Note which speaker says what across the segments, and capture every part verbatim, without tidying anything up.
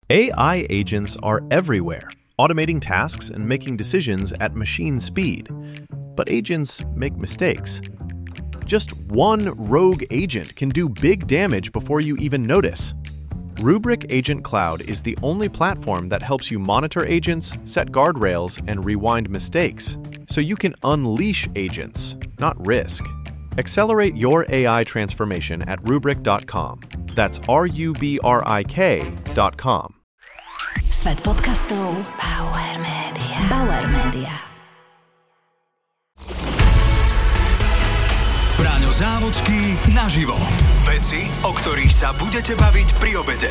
Speaker 1: A I agents are everywhere, automating tasks and making decisions at machine speed. But agents make mistakes. Just one rogue agent can do big damage before you even notice. Rubrik Agent Cloud is the only platform that helps you monitor agents, set guardrails, and rewind mistakes, so you can unleash agents, not risk. Accelerate your A I transformation at rubrik dot com. That's R U B R I K dot com.
Speaker 2: Svet podcastov Bauer Media. Bauer Media.
Speaker 3: Braňo Závodský naživo. Veci, o ktorých sa budete baviť pri obede.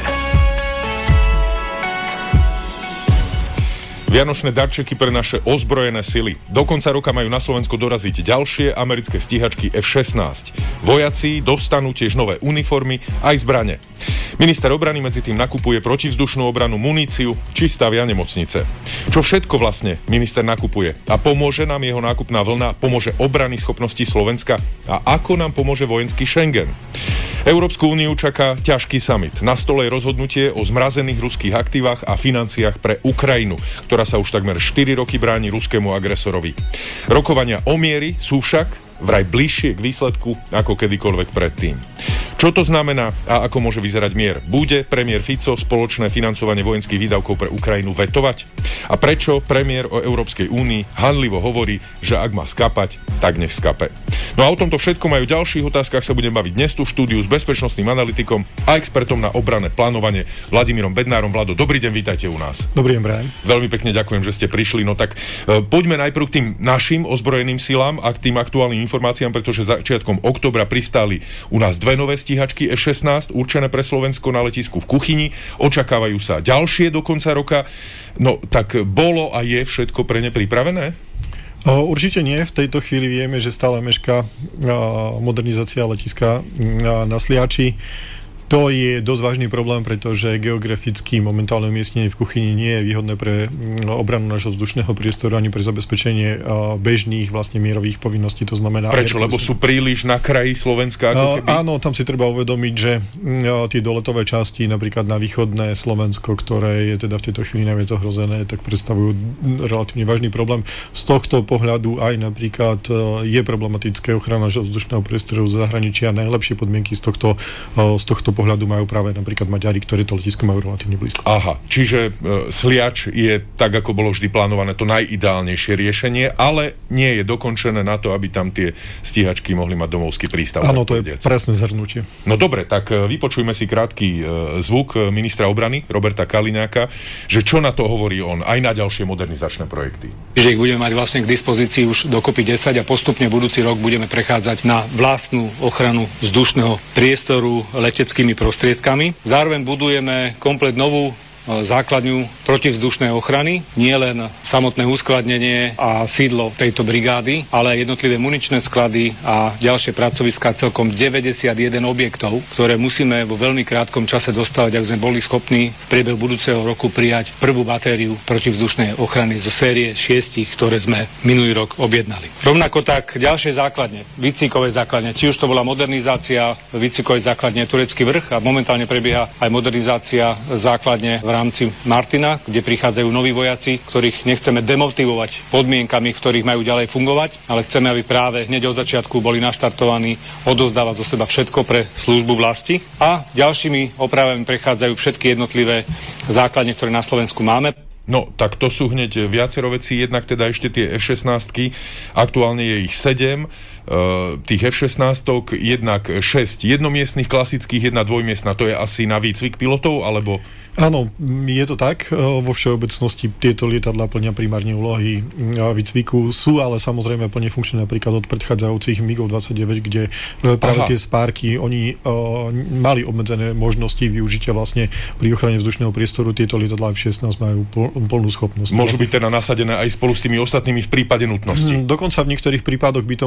Speaker 4: Vianočné darčeky pre naše ozbrojené sily. Do konca roka majú na Slovensko doraziť ďalšie americké stíhačky ef šestnásť. Vojaci dostanú tiež nové uniformy aj zbrane. Minister obrany medzi tým nakupuje protivzdušnú obranu, muníciu či stavia nemocnice. Čo všetko vlastne minister nakupuje? A pomôže nám jeho nákupná vlna? Pomôže obrany schopnosti Slovenska? A ako nám pomôže vojenský Schengen? Európsku úniu čaká ťažký summit. Na stole je rozhodnutie o zmrazených ruských aktívach a financiách pre Ukrajinu, ktorá sa už takmer štyri roky bráni ruskému agresorovi. Rokovania o miery sú však vraj bližšie k výsledku ako kedykoľvek predtým. Čo to znamená a ako môže vyzerať mier? Bude premiér Fico spoločné financovanie vojenských výdavkov pre Ukrajinu vetovať? A prečo premiér o Európskej únii hanlivo hovorí, že ak má skapať, tak nech skape? No a o tomto všetkom aj o ďalších otázkach sa budem baviť dnes tu v štúdiu s bezpečnostným analytikom a expertom na obranné plánovanie Vladimírom Bednárom. Vlado, dobrý deň, vítajte u nás.
Speaker 5: Dobrý deň, Brian.
Speaker 4: Veľmi pekne ďakujem, že ste prišli. No tak e, poďme najprv k tým našim ozbrojeným silám a k tým aktuálnym informáciám, pretože začiatkom októbra pristáli u nás dve nové stíhačky ef šestnásť určené pre Slovensko na letisku v Kuchyni. Očakávajú sa ďalšie do konca roka. No tak bolo a je všetko pre ne pripravené?
Speaker 5: Určite nie. V tejto chvíli vieme, že stále mešká modernizácia letiska na Sliači. To je dosť vážny problém, pretože geograficky momentálne umiestnenie v Kuchyni nie je výhodné pre obranu nášho vzdušného priestoru ani pre zabezpečenie bežných vlastne mierových povinností. To znamená...
Speaker 4: Prečo? Lebo sú príliš na kraji Slovenska? Ako keby?
Speaker 5: Áno, tam si treba uvedomiť, že tie doletové časti, napríklad na východné Slovensko, ktoré je teda v tejto chvíli najviac ohrozené, tak predstavujú relatívne vážny problém. Z tohto pohľadu aj napríklad je problematické ochrana nášho vzdušného priestoru z zahraničia. Najlepšie podmienky z tohto, z tohto pohľadu majú práve napríklad Maďari, ktorí to letisko majú relatívne blízko.
Speaker 4: Aha, čiže e, Sliač je tak, ako bolo vždy plánované, to najideálnejšie riešenie, ale nie je dokončené na to, aby tam tie stíhačky mohli mať domovský prístav.
Speaker 5: Áno, to je presné zhrnutie.
Speaker 4: No dobre, tak e, vypočujme si krátky e, zvuk ministra obrany Roberta Kaliňáka, že čo na to hovorí on aj na ďalšie modernizačné projekty.
Speaker 6: Že ich budeme mať vlastne k dispozícii už dokopy desať a postupne budúci rok budeme prechádzať na vlastnú ochranu vzdušného priestoru leteckými prostriedkami. Zároveň budujeme komplet novú základňu protivzdušnej ochrany, nie len samotné uskladnenie a sídlo tejto brigády, ale aj jednotlivé muničné sklady a ďalšie pracoviská, celkom deväťdesiatjeden objektov, ktoré musíme vo veľmi krátkom čase dostavať, ak sme boli schopní v priebehu budúceho roku prijať prvú batériu protivzdušnej ochrany zo série šiestich, ktoré sme minulý rok objednali. Rovnako tak ďalšie základne, výcvikové základne, či už to bola modernizácia výcvikovej základne Turecký vrch a momentálne prebieha aj modernizácia základne v rámci Martina, kde prichádzajú noví vojaci, ktorých nechceme demotivovať podmienkami, v ktorých majú ďalej fungovať, ale chceme, aby práve hneď od začiatku boli naštartovaní odozdávať zo seba všetko pre službu vlasti. A ďalšími opravami prechádzajú všetky jednotlivé základne, ktoré na Slovensku máme.
Speaker 4: No, tak to sú hneď viacero vecí, jednak teda ešte tie ef šestnásť, aktuálne je ich sedem, uh, tých ef šestnásť, jednak šesť jednomiestnych klasických, jedna dvojmiestna, to je asi na výcvik pilotov, alebo...
Speaker 5: Áno, je to tak. Vo všeobecnosti tieto lietadlá plnia primárne úlohy výcviku. Sú ale samozrejme plne funkčné napríklad od predchádzajúcich MiGov dvadsaťdeväť, kde práve Aha. tie spárky, oni uh, mali obmedzené možnosti využitia vlastne pri ochrane vzdušného priestoru. Tieto lietadlá ef šestnásť majú pl- plnú schopnosť.
Speaker 4: Môžu byť teda nasadené aj spolu s tými ostatnými v prípade nutnosti.
Speaker 5: Dokonca v niektorých prípadoch by to mohlo byť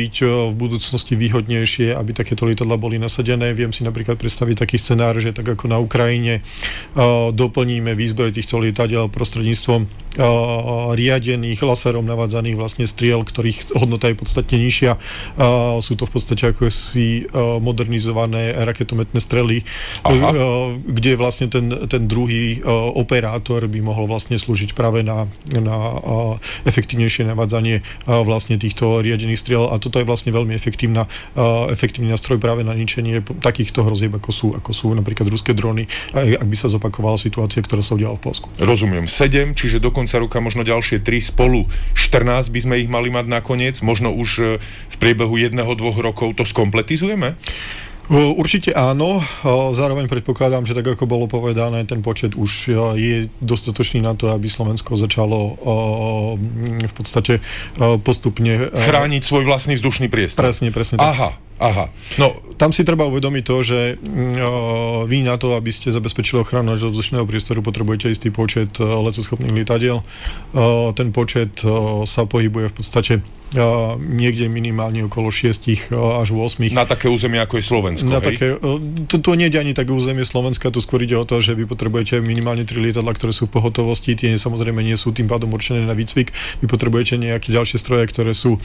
Speaker 5: byť v budúcnosti výhodnejšie, aby takéto lietadlá boli nasadené. Viem si napríklad predstaviť taký scenár, že tak ako na Ukrajine doplníme výzbroj týchto lietadiel prostredníctvom riadených laserom navádzaných vlastne striel, ktorých hodnota je podstatne nižšia. Sú to v podstate ako si modernizované raketometné strely, Aha. kde vlastne ten, ten druhý operátor by mohol vlastne slúžiť práve na, na efektívnejšie navádzanie vlastne týchto riadených striel a toto je vlastne veľmi efektívna, efektívny nástroj práve na ničenie takýchto hrozieb, ako sú, ako sú napríklad ruské drony, ak by sa zopakovala situácia, ktorá sa udiala v Poľsku.
Speaker 4: Rozumiem. sedem, čiže do konca roka možno ďalšie tri spolu štrnásť by sme ich mali mať nakoniec, možno už v priebehu jedného, dvoch rokov to skompletizujeme?
Speaker 5: Určite áno, zároveň predpokladám, že tak ako bolo povedané, ten počet už je dostatočný na to, aby Slovensko začalo v podstate postupne
Speaker 4: chrániť svoj vlastný vzdušný priestor.
Speaker 5: Presne, presne tak.
Speaker 4: Aha, aha. No,
Speaker 5: tam si treba uvedomiť to, že vy na to, aby ste zabezpečili ochranu nášho vzdušného priestoru, potrebujete istý počet letoschopných lietadiel. Ten počet sa pohybuje v podstate niekde minimálne okolo šesť až osem.
Speaker 4: Na také územie, ako je Slovensko,
Speaker 5: na
Speaker 4: hej?
Speaker 5: Také, to, to nie je ani také územie Slovenska, tu skôr ide o to, že vy potrebujete minimálne tri lietadlá, ktoré sú v pohotovosti, tie samozrejme nie sú tým pádom určené na výcvik, vy potrebujete nejaké ďalšie stroje, ktoré sú,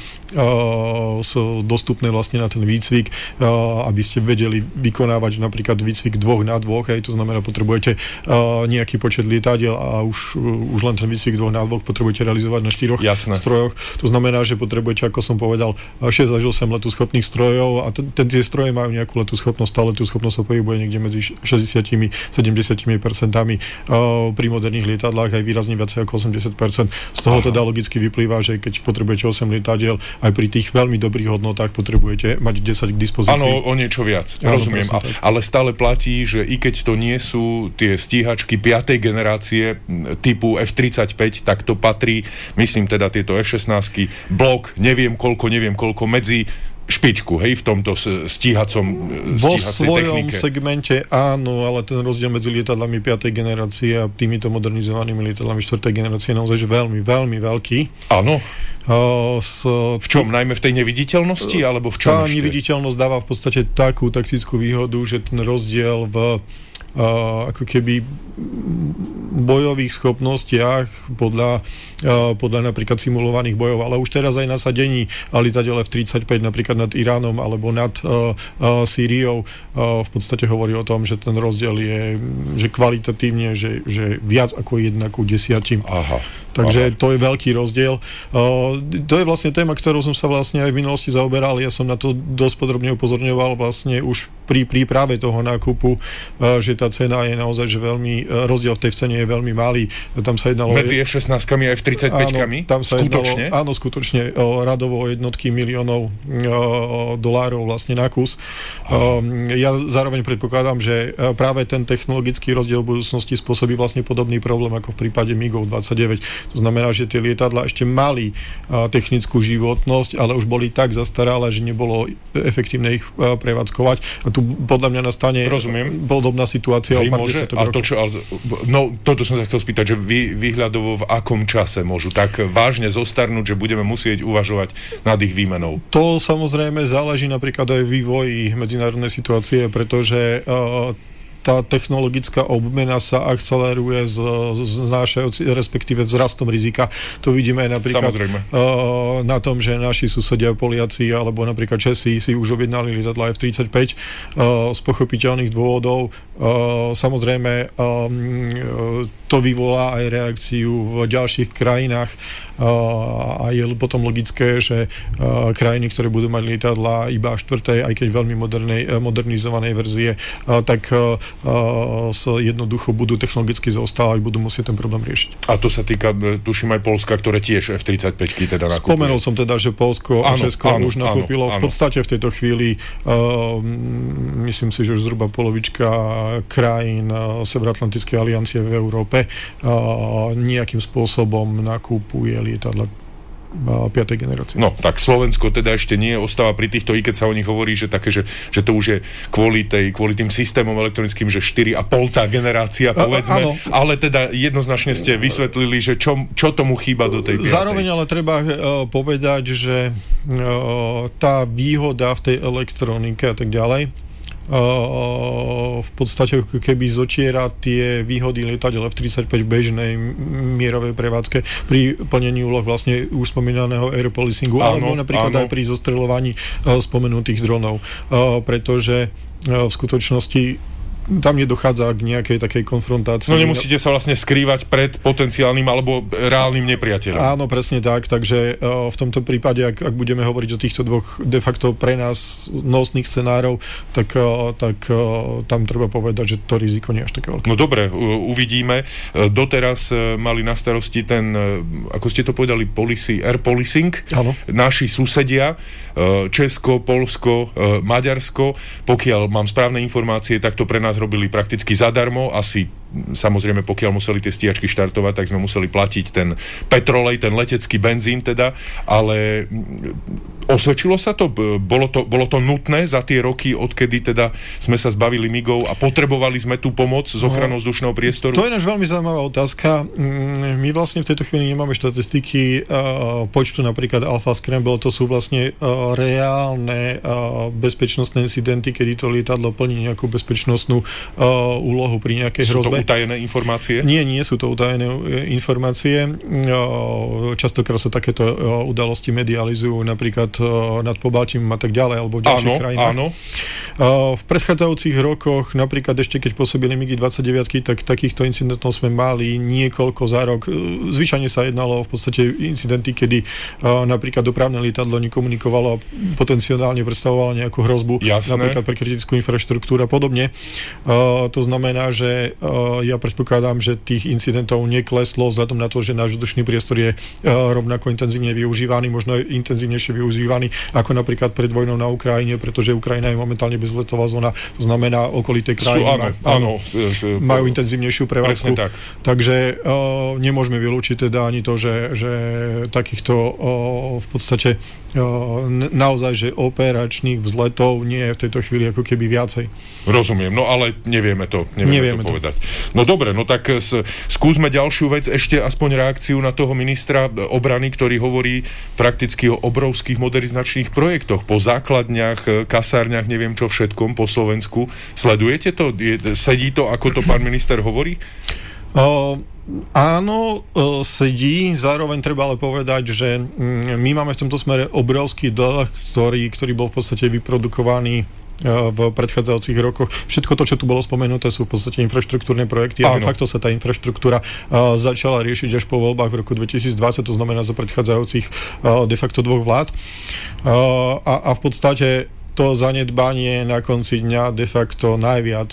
Speaker 5: uh, sú dostupné vlastne na ten výcvik, uh, aby ste vedeli vykonávať napríklad výcvik dvoch na dvoch, hej, to znamená, potrebujete uh, nejaký počet lietadiel a už, uh, už len ten výcvik dvoch na dvoch potrebujete realizovať na štyroch Jasné. strojoch, to znamená, že potrebujete potrebujete, ako som povedal, šesť až osem letuschopných strojov a t- tie stroje majú nejakú letuschopnosť, tá letuschopnosť sa pohybuje niekde medzi šesťdesiat až sedemdesiat percentami uh, pri moderných lietadlách aj výrazne viacej ako osemdesiat percent. Z toho Aha. teda logicky vyplýva, že keď potrebujete osem lietadiel, aj pri tých veľmi dobrých hodnotách potrebujete mať desať k dispozícii.
Speaker 4: Áno, o niečo viac, Áno, rozumiem. A, ale stále platí, že i keď to nie sú tie stíhačky piatej generácie typu ef tridsaťpäť, tak to patrí, myslím teda tieto ef šestnásť, blok, neviem koľko, neviem koľko, medzi špičku, hej, v tomto stíhacom
Speaker 5: vo
Speaker 4: stíhacej
Speaker 5: svojom
Speaker 4: technike.
Speaker 5: segmente áno, ale ten rozdiel medzi lietadlami piatej generácie a týmito modernizovanými lietadlami štvrtej generácie je naozaj že veľmi, veľmi veľký.
Speaker 4: Áno.
Speaker 5: Uh, s,
Speaker 4: v čom? Najmä v tej neviditeľnosti? Alebo v čom
Speaker 5: tá
Speaker 4: ešte?
Speaker 5: neviditeľnosť dáva v podstate takú taktickú výhodu, že ten rozdiel v Uh, ako keby bojových schopnostiach podľa, uh, podľa napríklad simulovaných bojov, ale už teraz aj nasadení lietadiel ef tridsaťpäť napríklad nad Iránom alebo nad uh, uh, Sýriou uh, v podstate hovorí o tom, že ten rozdiel je že kvalitatívne, že, že viac ako jedna ku desiatim.
Speaker 4: Aha.
Speaker 5: Takže
Speaker 4: Aha.
Speaker 5: to je veľký rozdiel. Uh, to je vlastne téma, ktorou som sa vlastne aj v minulosti zaoberal. Ja som na to dosť podrobne upozorňoval vlastne už pri príprave toho nákupu, uh, že tá cena je naozaj, že veľmi, rozdiel v tej cene je veľmi malý. Tam sa jednalo...
Speaker 4: Medzi ef šestnásť a ef tridsaťpäť?
Speaker 5: Áno, tam sa
Speaker 4: skutočne?
Speaker 5: Jednalo, áno, skutočne o, radovo jednotky miliónov o, dolárov vlastne na kus. O, ja zároveň predpokladám, že práve ten technologický rozdiel v budúcnosti spôsobí vlastne podobný problém ako v prípade MiGov dvadsaťdeväť. To znamená, že tie lietadlá ešte mali a, technickú životnosť, ale už boli tak zastaralé, že nebolo efektívne ich a, prevádzkovať. A tu podľa mňa nastane
Speaker 4: Rozumiem.
Speaker 5: podobná situácia.
Speaker 4: Hej, môže, ale to, čo, ale, no, toto som sa chcel spýtať, že vy, výhľadovo v akom čase môžu tak vážne zostarnúť, že budeme musieť uvažovať nad ich výmenou? To
Speaker 5: samozrejme záleží napríklad aj vývoji medzinárodnej situácie, pretože uh, tá technologická obmena sa akceleruje z, z nášajúci, respektíve vzrastom rizika. To vidíme aj napríklad uh, na tom, že naši susedia Poliaci alebo napríklad Česi si už objednali lietadla ef tridsaťpäť uh, z pochopiteľných dôvodov. Uh, samozrejme um, to vyvolá aj reakciu v ďalších krajinách uh, a je potom logické, že uh, krajiny, ktoré budú mať lietadla iba štvrtej, aj keď veľmi modernej, modernizovanej verzie, uh, tak uh, Uh, jednoducho budú technologicky zaostávať, budú musieť ten problém riešiť.
Speaker 4: A to sa týka, tuším, aj Poľska, ktoré tiež ef tridsaťpäť teda nakúpili.
Speaker 5: Spomenul som teda, že Poľsko a Česko áno, už nakúpilo. Áno, áno. V podstate v tejto chvíli uh, myslím si, že už zhruba polovička krajín uh, Severoatlantickej aliancie v Európe uh, nejakým spôsobom nakúpuje lietadla piatej generácie.
Speaker 4: No, tak Slovensko teda ešte nie ostáva pri týchto, i keď sa o nich hovorí, že také, že, že to už je kvôli, tej, kvôli tým systémom elektronickým, že štyri a pol tá generácia, povedzme, a, ale teda jednoznačne ste vysvetlili, že čo, čo tomu chýba do tej piatej.
Speaker 5: Zároveň ale treba uh, povedať, že uh, tá výhoda v tej elektronike a tak ďalej v podstate keby zotiera tie výhody lietadiel ef tridsaťpäť v bežnej mierovej prevádzke pri plnení úloh vlastne už spomínaného air policingu, alebo napríklad áno. aj pri zostrelovaní spomenutých dronov, pretože v skutočnosti tam nedochádza k nejakej takej konfrontácii.
Speaker 4: No nemusíte sa vlastne skrývať pred potenciálnym alebo reálnym nepriateľom.
Speaker 5: Áno, presne tak, takže uh, v tomto prípade, ak, ak budeme hovoriť o týchto dvoch de facto pre nás nosných scenárov, tak, uh, tak uh, tam treba povedať, že to riziko nie je až také veľké.
Speaker 4: No dobre, uh, uvidíme. Uh, doteraz uh, mali na starosti ten, uh, ako ste to povedali, policy, air policing.
Speaker 5: Áno.
Speaker 4: Naši susedia, uh, Česko, Poľsko, uh, Maďarsko. Pokiaľ mám správne informácie, tak to pre nás robili prakticky zadarmo, asi samozrejme pokiaľ museli tie stíhačky štartovať, tak sme museli platiť ten petrolej, ten letecký benzín teda, ale osvedčilo sa to? Bolo to, bolo to nutné za tie roky, odkedy teda sme sa zbavili migov a potrebovali sme tú pomoc z ochranou vzdušného priestoru?
Speaker 5: To je náš veľmi zaujímavá otázka. My vlastne v tejto chvíli nemáme štatistiky uh, počtu napríklad Alpha Scramble, to sú vlastne uh, reálne uh, bezpečnostné incidenty, kedy to lietadlo plní nejakú bezpečnostnú uh, úlohu pri nejakej hrozbe.
Speaker 4: Sú to utajené informácie?
Speaker 5: Nie, nie sú to utajené informácie. Častokrát sa takéto udalosti medializujú napríklad nad Pobaltím a tak ďalej, alebo v ďalších
Speaker 4: áno,
Speaker 5: krajinách.
Speaker 4: Áno.
Speaker 5: V predchádzajúcich rokoch, napríklad ešte keď pôsobili mig dvadsaťdeväť, tak takýchto incidentov sme mali niekoľko za rok. Zvyčajne sa jednalo v podstate incidenty, kedy napríklad dopravné lietadlo nekomunikovalo a potenciálne predstavovalo nejakú hrozbu,
Speaker 4: Jasné.
Speaker 5: napríklad pre kritickú infraštruktúru a podobne. To znamená, že ja predpokladám, že tých incidentov nekleslo vzhľadom na to, že náš vzdušný priestor je rovnako intenzívne využívaný, možno intenzívnejšie využívaný ako napríklad pred vojnou na Ukrajine, pretože Ukrajina je momentálne bezletová zóna, to znamená okolité krajiny
Speaker 4: áno, áno,
Speaker 5: majú intenzívnejšiu prevádzku.
Speaker 4: Tak.
Speaker 5: Takže uh, nemôžeme vylúčiť teda ani to, že, že takýchto uh, v podstate uh, naozaj, že operačných vzletov nie je v tejto chvíli ako keby viacej.
Speaker 4: Rozumiem, no ale nevieme to, nevieme, nevieme to povedať. No dobre, no tak s, skúsme ďalšiu vec, ešte aspoň reakciu na toho ministra obrany, ktorý hovorí prakticky o obrovských modernizačných projektoch po základniach, kasárniach, neviem čo všetkom po Slovensku. Sledujete to? Je, sedí to, ako to pán minister hovorí?
Speaker 5: Uh, áno, uh, sedí. Zároveň treba ale povedať, že um, my máme v tomto smere obrovský dlh, ktorý, ktorý bol v podstate vyprodukovaný v predchádzajúcich rokoch. Všetko to, čo tu bolo spomenuté, sú v podstate infraštruktúrne projekty a de facto sa tá infraštruktúra uh, začala riešiť až po voľbách v roku dvetisícdvadsať, to znamená za predchádzajúcich uh, de facto dvoch vlád. Uh, a, a v podstate to zanedbanie na konci dňa de facto najviac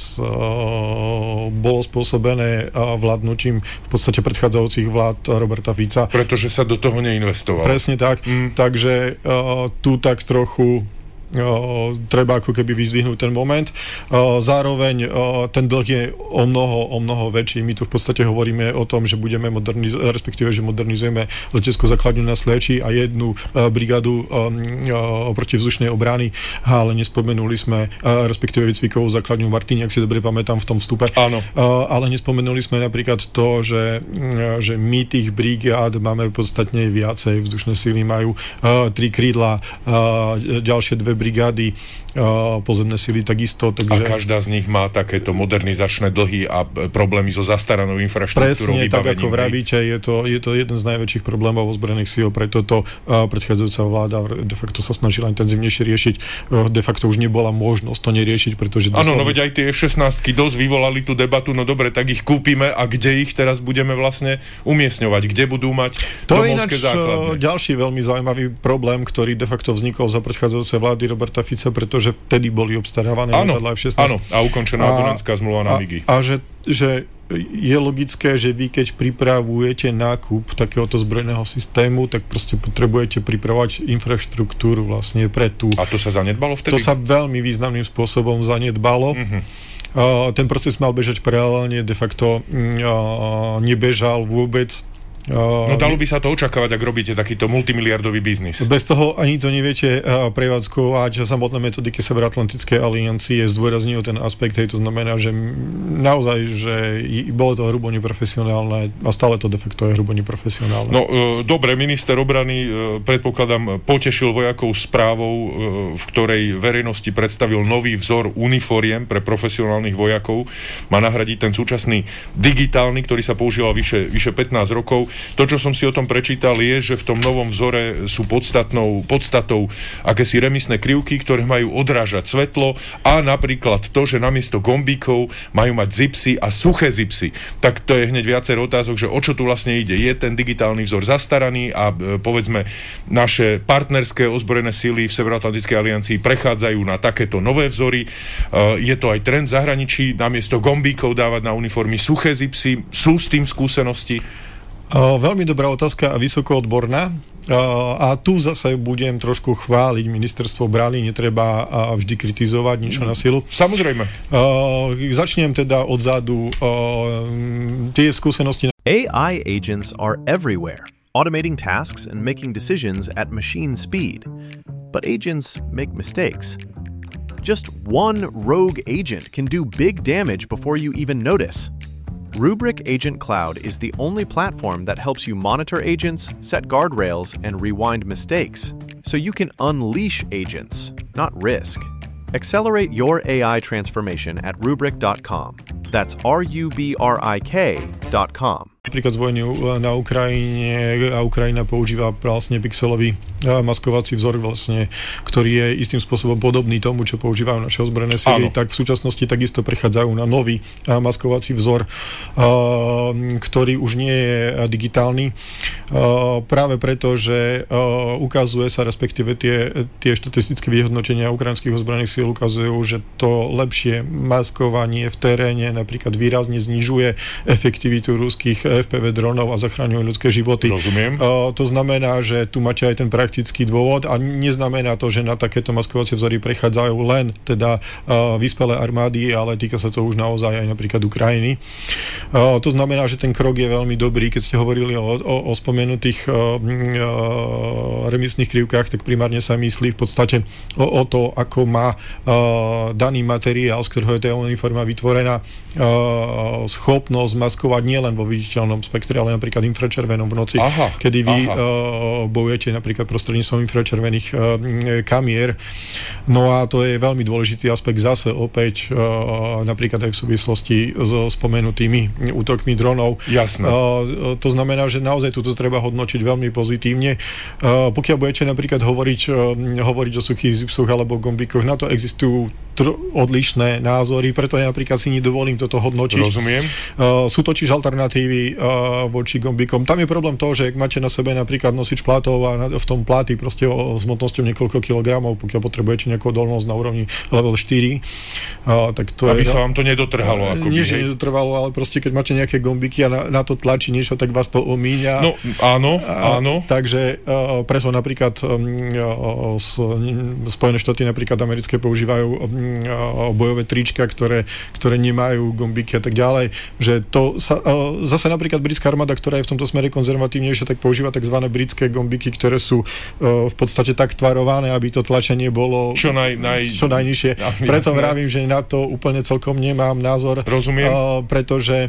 Speaker 5: uh, bolo spôsobené uh, vládnutím v podstate predchádzajúcich vlád Roberta Fica.
Speaker 4: Pretože sa do toho neinvestovalo.
Speaker 5: Presne tak. Mm. Takže uh, tu tak trochu O, treba ako keby vyzdvihnúť ten moment. O, zároveň o, ten dlh je o mnoho, o mnoho väčší. My tu v podstate hovoríme o tom, že budeme modernizovať, respektíve, že modernizujeme leteckú základňu na Sliači a jednu o, brigádu o, o, protivzdušnej obrany, ale nespomenuli sme, o, respektíve výcvikovú základňu Martini, ak si dobre pamätám v tom vstupe.
Speaker 4: Áno.
Speaker 5: O, ale nespomenuli sme napríklad to, že, o, že my tých brigád máme podstatne viacej. Vzdušné síly majú o, tri krídla, o, ďalšie dve brigády, uh, pozemné sily takisto. Takže...
Speaker 4: A každá z nich má takéto modernizačné dlhy a problémy so zastaranou infraštruktúrou.
Speaker 5: Presne, tak ako vravíte, je to, je to jeden z najväčších problémov ozbrojených síl, preto to uh, predchádzajúca vláda de facto sa snažila intenzívnejšie riešiť. Uh, de facto už nebola možnosť to neriešiť, pretože...
Speaker 4: Áno, no veď aj tie ef šestnásť dosť vyvolali tú debatu, no dobre, tak ich kúpime a kde ich teraz budeme vlastne umiestňovať? Kde budú mať
Speaker 5: to
Speaker 4: domovské základne?
Speaker 5: To je ďalší veľmi zaujímavý problém, ktorý de facto vznikol za predchádzajúce vlády Roberta Fica, pretože vtedy boli obstarávané lietadlá ef šestnásť.
Speaker 4: Áno, a ukončená abonentská zmluva na migy.
Speaker 5: A, a že, že je logické, že vy keď pripravujete nákup takéhoto zbrojného systému, tak proste potrebujete pripravovať infraštruktúru vlastne pre tú...
Speaker 4: A to sa zanedbalo vtedy?
Speaker 5: To sa veľmi významným spôsobom zanedbalo. Mm-hmm. Uh, ten proces mal bežať paralelne, de facto uh, nebežal vôbec.
Speaker 4: No dalo by sa to očakávať, ak robíte takýto multimiliardový biznis.
Speaker 5: Bez toho ani to neviete prevádzkovať. Samotné metodiky Severoatlantickej aliancie zdôrazňujú ten aspekt, hej, to znamená, že naozaj, že bolo to hrubo neprofesionálne a stále to de facto je hrubo neprofesionálne.
Speaker 4: No e, dobre, minister obrany, e, predpokladám, potešil vojakov správou, e, v ktorej verejnosti predstavil nový vzor uniforiem pre profesionálnych vojakov. Má nahradiť ten súčasný digitálny, ktorý sa používal vyše, vyše pätnásť rokov. To, čo som si o tom prečítal, je, že v tom novom vzore sú podstatnou, podstatou akési remisné krivky, ktoré majú odrážať svetlo a napríklad to, že namiesto gombíkov majú mať zipsy a suché zipsy. Tak to je hneď viacero otázok, že o čo tu vlastne ide. Je ten digitálny vzor zastaraný a e, povedzme naše partnerské ozbrojené sily v Severoatlantickej aliancii prechádzajú na takéto nové vzory. E, je to aj trend v zahraničí, namiesto gombíkov dávať na uniformy suché zipsy. Sú s tým skúsenosti?
Speaker 5: Uh, veľmi dobrá otázka a vysoko odborná. Uh, a tu zase budem trošku chváliť ministerstvo obrany, netreba uh, vždy kritizovať niečo na silu.
Speaker 4: Samozrejme.
Speaker 5: Uh, začnem teda odzadu. Uh, tie skúsenosti...
Speaker 1: A I agents are everywhere, automating tasks and making decisions at machine speed. But agents make mistakes. Just one rogue agent can do big damage before you even notice. Rubrik Agent Cloud is the only platform that helps you monitor agents, set guardrails, and rewind mistakes, so you can unleash agents, not risk. Accelerate your A I transformation at rubrik dot com. That's R U B R I K dot com.
Speaker 5: Napríklad z vojny na Ukrajine a Ukrajina používa vlastne pixelový maskovací vzor vlastne, ktorý je istým spôsobom podobný tomu, čo používajú naše ozbrojené sily, tak v súčasnosti takisto prechádzajú na nový maskovací vzor, ktorý už nie je digitálny, práve preto, že ukazuje sa, respektíve tie, tie štatistické vyhodnotenia ukrajinských ozbrojených síl ukazujú, že to lepšie maskovanie v teréne napríklad výrazne znižuje efektivitu ruských ef pé vé dronov a zachraňujú ľudské životy.
Speaker 4: Rozumiem.
Speaker 5: Uh, to znamená, že tu máte aj ten praktický dôvod a neznamená to, že na takéto maskovacie vzory prechádzajú len teda uh, vyspelé armády, ale týka sa to už naozaj aj napríklad Ukrajiny. Uh, to znamená, že ten krok je veľmi dobrý. Keď ste hovorili o, o, o spomenutých uh, uh, remisných krivkách, tak primárne sa myslí v podstate o, o to, ako má uh, daný materiál, z ktorého je tá uniforma vytvorená, uh, schopnosť maskovať nielen vo viditeľnom spektre, ale napríklad infračervenom v noci, aha, kedy vy uh, bojujete napríklad prostredníctvom infračervených uh, kamier. No a to je veľmi dôležitý aspekt zase opäť uh, napríklad aj v súvislosti so spomenutými útokmi dronov.
Speaker 4: Jasné.
Speaker 5: Uh, to znamená, že naozaj toto treba hodnotiť veľmi pozitívne. Uh, pokiaľ budete napríklad hovoriť, uh, hovoriť o suchých zipsoch alebo gombíkoch, na to existujú tr- odlišné názory, preto ja napríklad si nedovolím toto hodnotiť.
Speaker 4: Rozumiem.
Speaker 5: Uh, sú totiž alternatívy uh, voči gombíkom. Tam je problém toho, že ak máte na sebe napríklad nosič plátov a na, v tom pláty proste o, o hmotnosťou niekoľko kilogramov, pokiaľ potrebujete nejakú odolnosť na úrovni level štyri, uh, tak to
Speaker 4: aby
Speaker 5: je...
Speaker 4: sa vám to nedotrhalo. Ako
Speaker 5: Nie, že nedotrvalo, ale proste keď máte nejaké gombíky a na, na to tlačí niečo, tak vás to omíňa.
Speaker 4: No, áno, áno.
Speaker 5: Uh, takže uh, preto napríklad um, s, Spojené štáty napríklad americké používajú um, bojové trička, ktoré, ktoré nemajú gombíky a tak ďalej, že to sa, uh, zase napríklad britská armáda, ktorá je v tomto smere konzervatívnejšia, tak používa tzv. Britské gombíky, ktoré sú uh, v podstate tak tvarované, aby to tlačenie bolo
Speaker 4: čo, naj, naj...
Speaker 5: čo najnižšie. Ja, preto vravím, že na to úplne celkom nemám názor.
Speaker 4: Rozumiem.
Speaker 5: Uh, pretože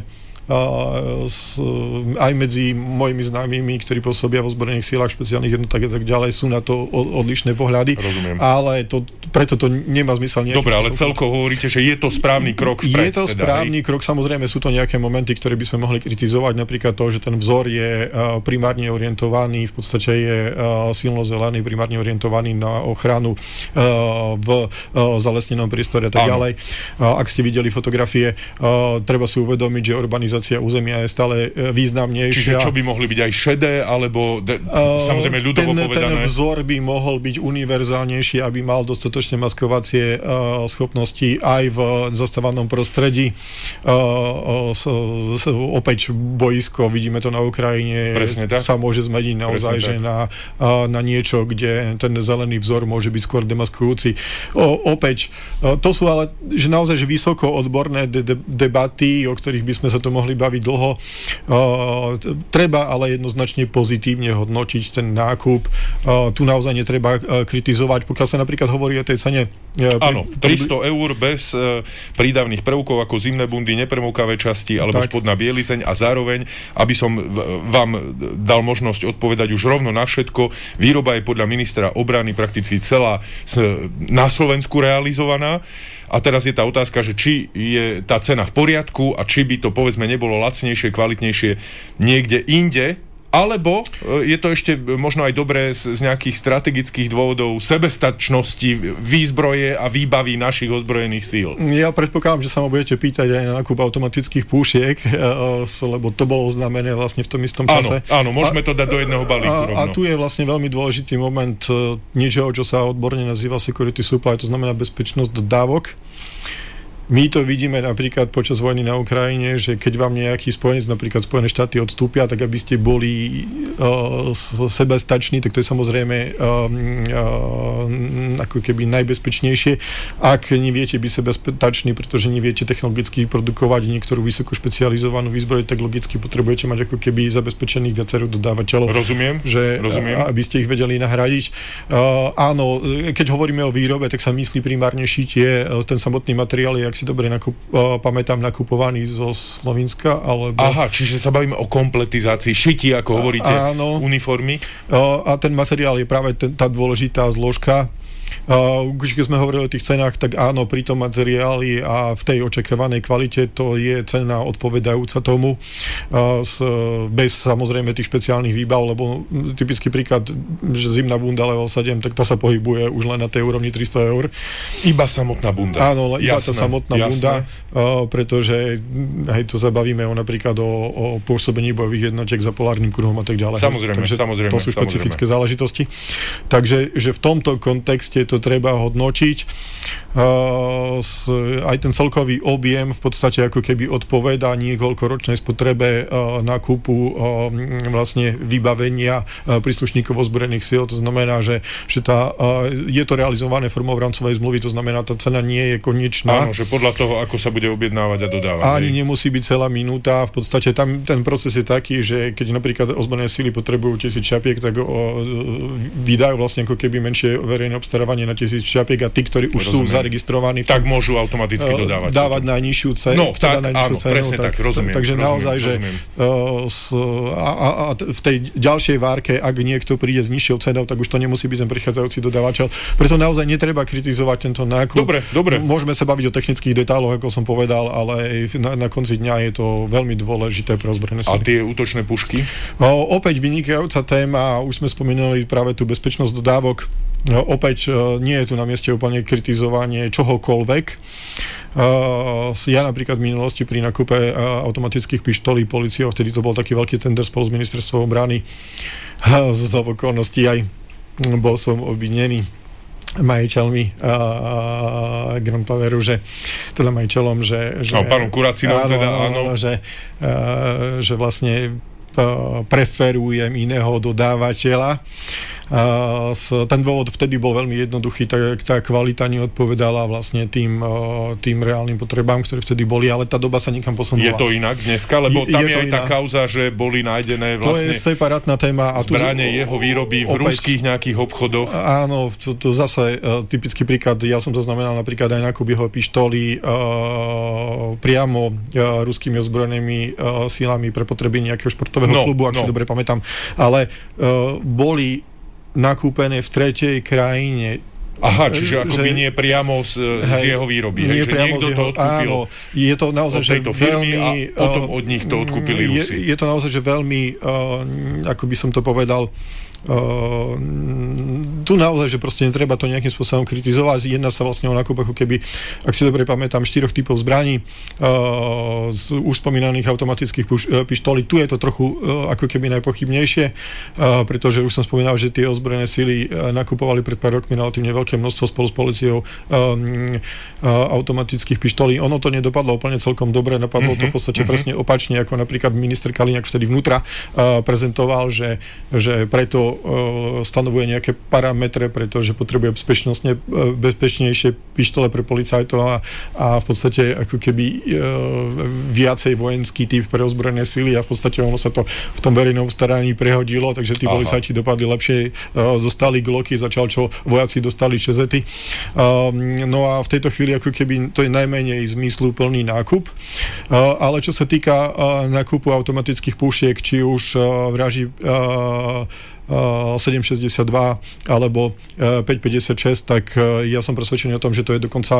Speaker 5: Uh, s, aj medzi mojimi známymi, ktorí pôsobia v ozbrojených sílach, špeciálnych jednotek a tak ďalej, sú na to odlišné pohľady.
Speaker 4: Rozumiem.
Speaker 5: Ale to, preto to nemá zmysel nejakým.
Speaker 4: Dobre, ale celkovo hovoríte, že je to správny krok vpred.
Speaker 5: Je to teda, správny hej? krok, samozrejme sú to nejaké momenty, ktoré by sme mohli kritizovať, napríklad to, že ten vzor je uh, primárne orientovaný, v podstate je uh, silno zelený, primárne orientovaný na ochranu uh, v uh, zalesnenom priestore a tak ďalej. Uh, ak ste videli fotografie, uh, treba si uvedomiť, že urbanizácia územia je stále významnejšia.
Speaker 4: Čiže čo by mohli byť aj šedé, alebo de, uh, samozrejme ľudovo
Speaker 5: ten,
Speaker 4: povedané?
Speaker 5: Ten vzor by mohol byť univerzálnejší, aby mal dostatočne maskovacie uh, schopnosti aj v zastávanom prostredí. Uh, uh, s, s, opäť boisko, vidíme to na Ukrajine, sa môže zmeniť naozaj, že na, uh, na niečo, kde ten zelený vzor môže byť skôr demaskujúci. O, opäť, uh, to sú ale že naozaj že vysoko odborné de- de- debaty, o ktorých by sme sa to mohli mohli baviť dlho. Treba ale jednoznačne pozitívne hodnotiť ten nákup. Tu naozaj netreba kritizovať, pokiaľ sa napríklad hovorí o tej cene.
Speaker 4: Áno, tristo eur bez prídavných prvkov ako zimné bundy, nepremoukavé časti alebo tak. Spodná bielizeň a zároveň, aby som vám dal možnosť odpovedať už rovno na všetko, výroba je podľa ministra obrany prakticky celá na Slovensku realizovaná. A teraz je tá otázka, že či je tá cena v poriadku a či by to povedzme nebolo lacnejšie, kvalitnejšie niekde inde, alebo je to ešte možno aj dobré z, z nejakých strategických dôvodov sebestačnosti, výzbroje a výbavy našich ozbrojených síl.
Speaker 5: Ja predpokladám, že sa ma budete pýtať aj na nákup automatických púšiek, lebo to bolo oznámené vlastne v tom istom čase.
Speaker 4: Áno, áno, môžeme a, to dať do jedného balíku
Speaker 5: a,
Speaker 4: rovno.
Speaker 5: A tu je vlastne veľmi dôležitý moment niečoho, čo sa odborne nazýva security supply, to znamená bezpečnosť dodávok. My to vidíme napríklad počas vojny na Ukrajine, že keď vám nejaký spojenec, napríklad Spojené štáty odstúpia, tak aby ste boli uh, sebestační, tak to je samozrejme uh, uh, ako keby najbezpečnejšie. Ak neviete byť sebestační, pretože neviete technologicky produkovať niektorú vysoko špecializovanú výzbroj, tak logicky potrebujete mať ako keby zabezpečených viacero dodávateľov.
Speaker 4: Rozumiem,
Speaker 5: že,
Speaker 4: rozumiem.
Speaker 5: Aby ste ich vedeli nahradiť. Uh, áno, keď hovoríme o výrobe, tak sa myslí primárne šitie, ten samotný materiál je, si dobre nakup, uh, pamätám, nakupovaný zo Slovenska, alebo...
Speaker 4: Aha, čiže sa bavíme o kompletizácii šití, ako hovoríte, áno, uniformy.
Speaker 5: Uh, a ten materiál je práve ten, tá dôležitá zložka. Uh, keď sme hovorili o tých cenách, tak áno, pri tom materiáli a v tej očakávanej kvalite to je cena odpovedajúca tomu, uh, s, bez samozrejme tých špeciálnych výbav, lebo typický príklad, že zimná bunda level sedem, tak tá sa pohybuje už len na tej úrovni tristo eur.
Speaker 4: Iba samotná bunda.
Speaker 5: Áno, iba jasné, tá samotná jasné. bunda, uh, pretože hej, to sa bavíme o napríklad o, o pôsobení bojových jednotiek za polárnym kruhom a tak ďalej.
Speaker 4: Samozrejme,
Speaker 5: Takže
Speaker 4: samozrejme.
Speaker 5: To sú špecifické samozrejme. záležitosti. Takže že v tomto kontexte to treba hodnotiť. Uh, s, aj ten celkový objem v podstate ako keby odpovedá niekoľkoročnej spotrebe uh, nákupu uh, vlastne vybavenia uh, príslušníkov ozbrojených síl. To znamená, že, že tá, uh, je to realizované formou rámcovej zmluvy, to znamená, tá cena nie je konečná.
Speaker 4: Áno, že podľa toho, ako sa bude objednávať a dodávať.
Speaker 5: Ani hej. nemusí byť celá minúta. V podstate tam ten proces je taký, že keď napríklad ozbrojené síly potrebujú tisíc šapiek, tak uh, vydajú vlastne ako keby menšie verejné obstarávanie na tisíc šapiek a tí, ktorí už rozumiem. sú zaregistrovaní,
Speaker 4: tak môžu automaticky dodávať.
Speaker 5: Dávať najnižšiu cenu.
Speaker 4: No, tak, áno, cenu, presne tak, tak rozumiem.
Speaker 5: Takže rozumiem, naozaj,
Speaker 4: rozumiem.
Speaker 5: že uh, s, a, a, a v tej ďalšej várke, ak niekto príde s nižšou cenou, tak už to nemusí byť ten prichádzajúci dodávateľ. Preto naozaj netreba kritizovať tento nákup.
Speaker 4: Dobre, dobre.
Speaker 5: Môžeme sa baviť o technických detailoch, ako som povedal, ale na, na konci dňa je to veľmi dôležité pre ozbrojené sily.
Speaker 4: A tie útočné pušky?
Speaker 5: Uh, opäť vynikajúca téma, už sme spomínali práve tú bezpečnosť dodávok. No, opäť nie je tu na mieste úplne kritizovanie čohokoľvek. Uh, ja napríklad v minulosti pri nakupe uh, automatických pištolí políciou, vtedy to bol taký veľký tender spolu s ministerstvom obrany. Uh, z okolností aj bol som obvinený majiteľmi uh, Grand Poweru, že teda majiteľom, že... že
Speaker 4: no, pánom Kuracinom teda, áno.
Speaker 5: Že, uh, že vlastne uh, preferujem iného dodávateľa. Uh, ten dôvod vtedy bol veľmi jednoduchý, tak tá kvalita neodpovedala vlastne tým, uh, tým reálnym potrebám, ktoré vtedy boli, ale tá doba sa nikam posunula.
Speaker 4: Je to inak dneska? Lebo
Speaker 5: je,
Speaker 4: tam je,
Speaker 5: je
Speaker 4: aj tá kauza, že boli nájdené vlastne
Speaker 5: to je separátna téma. A
Speaker 4: zbrane tu, jeho výroby v opäť, ruských nejakých obchodoch.
Speaker 5: Áno, to, to zase uh, typický príklad, ja som to znamenal napríklad aj nákup jeho pištolí uh, priamo uh, ruskými ozbrojenými uh, sílami pre potreby nejakého športového no, klubu, ak no. si dobre pamätám. Ale uh, boli nakúpené v tretej krajine.
Speaker 4: Aha, čiže akoby nie priamo z, hej, z jeho výroby, hej, že niekto jeho, to odkúpil áno,
Speaker 5: je to naozaj,
Speaker 4: od tejto firmy
Speaker 5: veľmi,
Speaker 4: a potom od nich to odkúpili Rusi.
Speaker 5: Je, je to naozaj, že veľmi, uh, ako by som to povedal, Uh, tu naozaj, že proste netreba to nejakým spôsobom kritizovať. Jedná sa vlastne o nákup ako keby, ak si dobre pamätám, štyroch typov zbraní uh, z už spomínaných automatických puš- pištolí. Tu je to trochu uh, ako keby najpochybnejšie, uh, pretože už som spomínal, že tie ozbrojené síly uh, nakupovali pred pár rokmi relatívne veľké množstvo spolu s políciou um, uh, automatických pištolí. Ono to nedopadlo úplne celkom dobre, napadlo mm-hmm, to v podstate mm-hmm. presne opačne, ako napríklad minister Kaliňák vtedy vnútra uh, prezentoval, že, že preto stanovuje nejaké parametre, pretože potrebuje bezpečnostne, bezpečnejšie pištole pre policajtov a, a v podstate ako keby viacej vojenský typ pre ozbrojené sily a v podstate ono sa to v tom verejnom staraní prehodilo, takže tí Aha. policajti dopadli lepšie, dostali gloky, začal čo vojaci dostali čezety. No a v tejto chvíli ako keby to je najmenej zmysluplný nákup. Ale čo sa týka nákupu automatických pušiek, či už vraží sedem šesťdesiatdva alebo päť päťdesiatšesť, tak ja som presvedčený o tom, že to je dokonca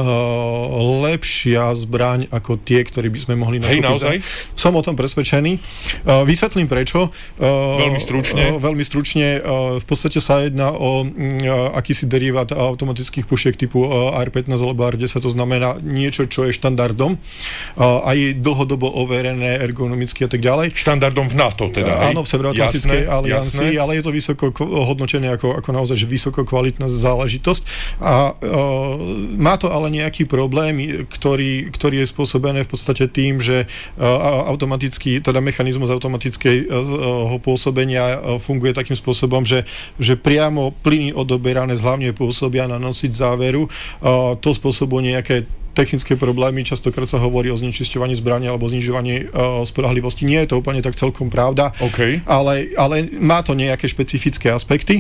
Speaker 5: lepšia zbraň ako tie, ktoré by sme mohli nakúpiť.
Speaker 4: Hej, naozaj?
Speaker 5: Som o tom presvedčený. Vysvetlím prečo.
Speaker 4: Veľmi stručne.
Speaker 5: Veľmi stručne. V podstate sa jedná o akýsi derivát automatických pušiek typu á er pätnásť alebo á er desať, to znamená niečo, čo je štandardom aj dlhodobo overené ergonomicky a tak ďalej.
Speaker 4: Štandardom v NATO teda, hej?
Speaker 5: Áno, v Severoatlantickej aliancii, ale je to vysoko hodnotené ako, ako naozaj že vysoko kvalitná záležitosť. A uh, má to ale nejaký problém, ktorý, ktorý je spôsobený v podstate tým, že uh, automatický, teda mechanizmus automatického pôsobenia uh, funguje takým spôsobom, že, že priamo plyny odoberané z hlavne pôsobia na nosič záveru. Uh, to spôsobuje nejaké technické problémy, častokrát sa hovorí o znečisťovaní zbrane alebo znižovaní uh, spoľahlivosti. Nie je to úplne tak celkom pravda,
Speaker 4: okay.
Speaker 5: ale, ale má to nejaké špecifické aspekty.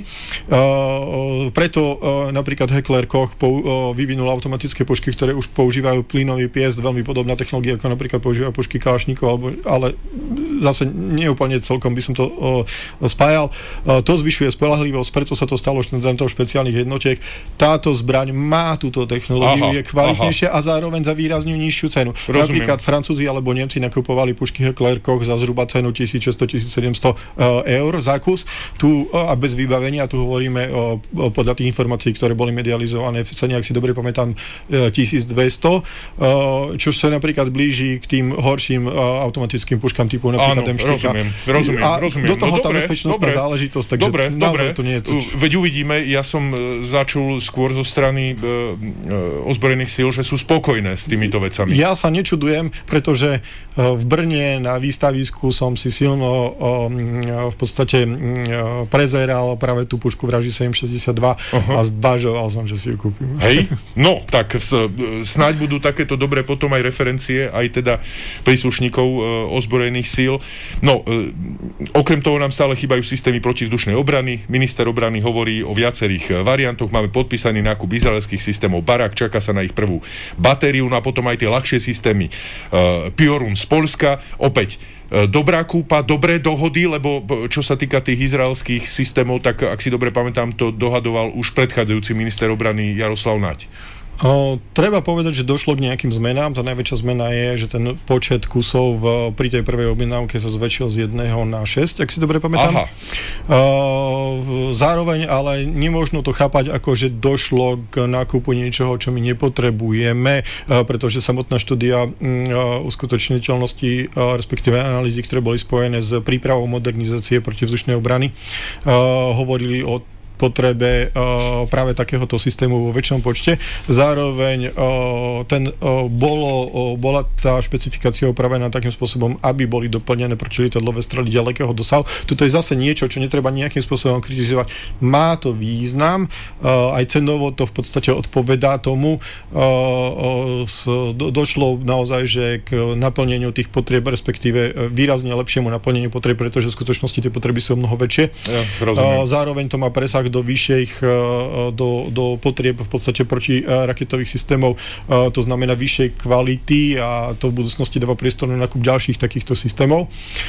Speaker 5: Uh, preto uh, napríklad Heckler Koch pou, uh, vyvinul automatické pušky, ktoré už používajú plynový piest, veľmi podobná technológia, ako napríklad používajú pušky Kalašníkov, alebo, ale zase nie úplne celkom by som to uh, spájal. Uh, to zvyšuje spoľahlivosť, preto sa to stalo štandartom špeciálnych jednotiek. Táto zbraň má túto technológiu, aha, je kvalitnejšia a zároveň za výrazne nižšiu cenu. Rozumiem. Napríklad Francúzi alebo Nemci nakupovali pušky Heckler Koch za zhruba cenu tisícšesťsto až tisícsedemsto eur za kus. Tu a bez vybavenia, tu hovoríme o, o podľa tých informácií, ktoré boli medializované v cene, ak si dobre pamätám, tisícdvesto, čo sa napríklad blíži k tým horším automatickým puškám typu napríklad em štyri.
Speaker 4: Rozumiem, rozumiem,
Speaker 5: a
Speaker 4: rozumiem.
Speaker 5: do toho
Speaker 4: no,
Speaker 5: tá
Speaker 4: dobre,
Speaker 5: bezpečnostná
Speaker 4: dobre,
Speaker 5: záležitosť, takže
Speaker 4: dobre, dobre.
Speaker 5: to nie je to.
Speaker 4: Veď uvidíme, ja som začul skôr zo strany uh, ozbrojených síl, že sú spokojné s týmito vecami.
Speaker 5: Ja sa nečudujem, pretože v Brne na výstavisku som si silno v podstate prezeral práve tú pušku vraží sedem šesťdesiatdva uh-huh. a zvažoval som, že si ju kúpim.
Speaker 4: Hej, no, tak snáď budú takéto dobré potom aj referencie, aj teda príslušníkov ozbrojených síl. No, okrem toho nám stále chýbajú systémy protivzdušnej obrany. Minister obrany hovorí o viacerých variantoch. Máme podpísaný nákup izraelských systémov Barak, čaká sa na ich prvú batériu, no a potom aj tie ľahšie systémy uh, Piorun z Poľska. Opäť uh, dobrá kúpa, dobré dohody, lebo čo sa týka tých izraelských systémov, tak ak si dobre pamätám, to dohadoval už predchádzajúci minister obrany Jaroslav Naď.
Speaker 5: O, treba povedať, že došlo k nejakým zmenám. Tá najväčšia zmena je, že ten počet kusov v, pri tej prvej objednávke sa zväčšil z jedného na šesť, ak si dobre pamätám. Aha. O, zároveň ale nemôžno to chápať ako, že došlo k nákupu niečoho, čo my nepotrebujeme, pretože samotná štúdia uskutočniteľnosti, respektíve analýzy, ktoré boli spojené s prípravou modernizácie protivzdušnej obrany, hovorili o potrebe uh, práve takéhoto systému vo väčšom počte. Zároveň uh, ten, uh, bolo, uh, bola tá špecifikácia upravená takým spôsobom, aby boli doplnené protilietadlové strely ďalekého dosahu. Toto je zase niečo, čo netreba nejakým spôsobom kritizovať. Má to význam, uh, aj cenovo to v podstate odpovedá tomu. Uh, uh, s, do, došlo naozaj, že k naplneniu tých potrieb, respektíve výrazne lepšiemu naplneniu potrieb, pretože v skutočnosti tie potreby sú mnoho väčšie. Ja, uh, zároveň to má presah do vyšších, do, do potrieb v podstate proti raketových systémov, to znamená vyššej kvality a to v budúcnosti dáva priestor na nákup ďalších takýchto systémov.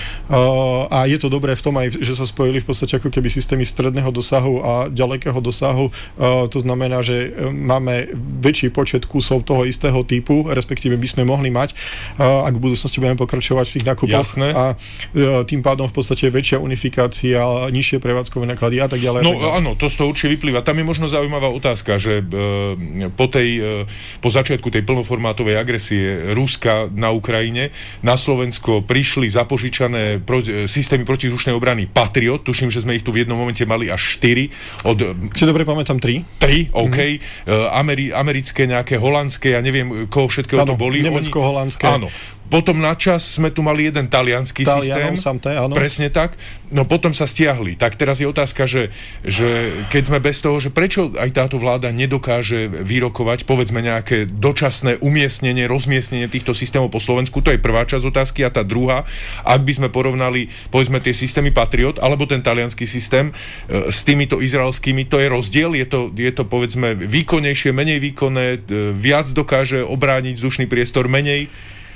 Speaker 5: A je to dobré v tom aj, že sa spojili v podstate ako keby systémy stredného dosahu a ďalekého dosahu. To znamená, že máme väčší počet kusov toho istého typu, respektíve by sme mohli mať, ak v budúcnosti budeme pokračovať v tých nákupoch.
Speaker 4: Jasné.
Speaker 5: A tým pádom v podstate väčšia unifikácia, nižšie prevádzkové náklady a tak ďalej.
Speaker 4: No
Speaker 5: tak ďalej.
Speaker 4: Áno, to z toho určite vyplýva. Tam je možno zaujímavá otázka, že e, po tej, e, po začiatku tej plnoformátovej agresie Ruska na Ukrajine na Slovensko prišli zapožičané pro, e, systémy protivzdušnej obrany Patriot. Tuším, že sme ich tu v jednom momente mali až štyri. Od,
Speaker 5: si dobre pamätám, tri?
Speaker 4: Tri, OK. Mm-hmm. E, Ameri, americké, nejaké holandské, ja neviem, koho všetkého
Speaker 5: ano,
Speaker 4: to boli.
Speaker 5: Nemecko-holandské.
Speaker 4: Áno. potom na čas sme tu mali jeden taliansky systém.
Speaker 5: Samté, áno.
Speaker 4: Presne tak. No potom sa stiahli. Tak teraz je otázka, že, že keď sme bez toho, že prečo aj táto vláda nedokáže vyrokovať, povedzme, nejaké dočasné umiestnenie, rozmiestnenie týchto systémov po Slovensku. To je prvá časť otázky. A tá druhá, ak by sme porovnali, povedzme, tie systémy Patriot alebo ten taliansky systém e, s týmito izraelskými, to je rozdiel? Je to, je to povedzme, výkonnejšie, menej výkonné, e, viac dokáže obrániť vzdušný priestor, menej?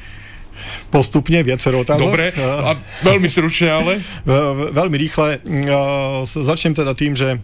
Speaker 5: Postupne, viacero otázok.
Speaker 4: Dobre, a veľmi stručne, ale?
Speaker 5: Veľmi rýchle. Začnem teda tým, že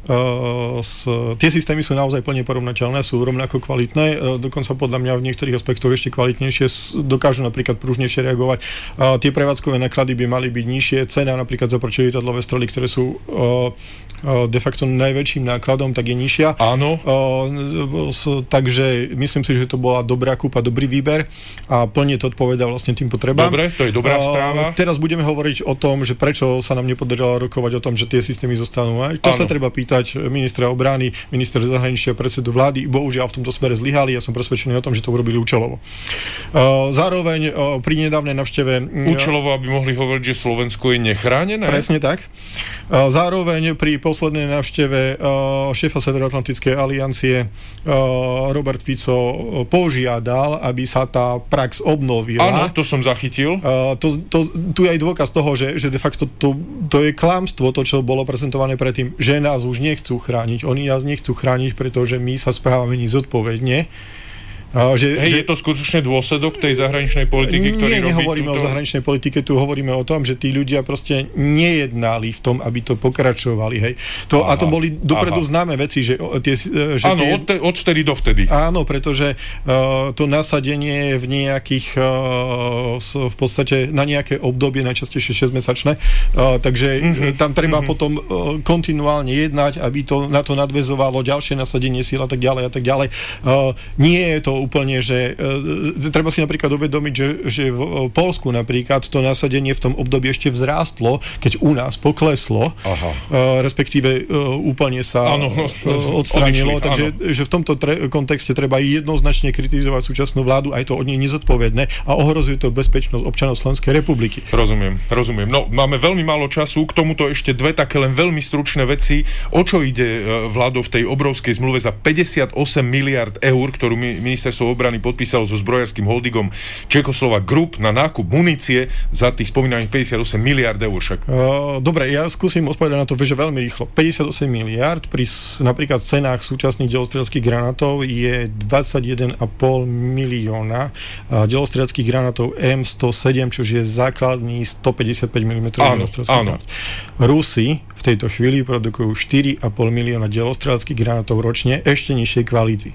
Speaker 5: Uh, s, tie systémy sú naozaj plne porovnateľné, sú rovnako kvalitné, uh, dokonca podľa mňa v niektorých aspektoch ešte kvalitnejšie, dokážu napríklad pružnejšie reagovať. Uh, tie prevádzkové náklady by mali byť nižšie, cena napríklad za protilietadlové strely, ktoré sú uh, uh, de facto najväčším nákladom, tak je nižšia.
Speaker 4: Áno.
Speaker 5: Uh, s, takže myslím si, že to bola dobrá kúpa, dobrý výber a plne to odpovedá vlastne tým potrebám.
Speaker 4: Dobre, to je dobrá správa.
Speaker 5: Uh, teraz budeme hovoriť o tom, že prečo sa nám nepodarilo rokovať o tom, že tie systémy zostanú. Aj? To Áno. sa treba pýtať ministra obrany, ministra zahraničia, predsedu vlády. Bohužiaľ v tomto smere zlyhali. Ja som presvedčený o tom, že to urobili účelovo. Zároveň pri nedávnej navšteve...
Speaker 4: Účelovo, aby mohli hovoriť, že Slovensko je nechránené?
Speaker 5: Presne tak. Zároveň pri poslednej navšteve šéfa Severoatlantickej aliancie Robert Fico požiadal, aby sa tá prax obnovila.
Speaker 4: Áno, to som zachytil.
Speaker 5: To, to, tu je aj dôkaz toho, že, že de facto to, to je klamstvo, to, čo bolo prezentované predtým, že nás už nechcú chrániť. Oni nás nechcú chrániť, pretože my sa správame nezodpovedne. Že,
Speaker 4: Hej,
Speaker 5: že...
Speaker 4: je to skutočne dôsledok tej zahraničnej politiky, ktorý
Speaker 5: Nie,
Speaker 4: robí
Speaker 5: nehovoríme
Speaker 4: túto...
Speaker 5: o zahraničnej politike, tu hovoríme o tom, že tí ľudia proste nejednali v tom, aby to pokračovali. Hej. To, a to boli dopredu aha. známe veci, že tie... Že
Speaker 4: áno,
Speaker 5: tie...
Speaker 4: od, te, od vtedy do vtedy.
Speaker 5: Áno, pretože uh, to nasadenie v nejakých uh, v podstate na nejaké obdobie, najčastejšie šesťmesačné, uh, takže mm-hmm. tam treba mm-hmm. potom uh, kontinuálne jednať, aby to na to nadväzovalo ďalšie nasadenie síl a tak ďalej a tak ďalej. Uh, nie je to úplne, že e, treba si napríklad uvedomiť, že, že v Poľsku napríklad to nasadenie v tom období ešte vzrástlo, keď u nás pokleslo, e, respektíve e, úplne sa ano, no, odstránilo, takže že v tomto tre- kontexte treba jednoznačne kritizovať súčasnú vládu, aj to od nej nezodpovedné a ohrozuje to bezpečnosť občanov Slovenskej republiky.
Speaker 4: Rozumiem, rozumiem. No, máme veľmi málo času, k tomuto ešte dve také len veľmi stručné veci. O čo ide vládou v tej obrovskej zmluve za päťdesiatosem miliárd eur, ktorú mi minister Ministerstvo obrany podpísalo so zbrojárskym holdingom Čekoslovak Group na nákup munície za tých spomínaných päťdesiatosem miliárd eur však.
Speaker 5: Uh, dobre, ja skúsim odpovedať na to, že veľmi rýchlo. päťdesiatosem miliárd pri napríklad cenách súčasných delostrieľských granátov je dvadsaťjeden a pol milióna delostrieľských granátov em sto sedem, čo je základný stopäťdesiatpäť milimetrov delostrieľských granátov. Rusi v tejto chvíli produkujú štyri a pol milióna delostrieľských granátov ročne, ešte nižšej kvality.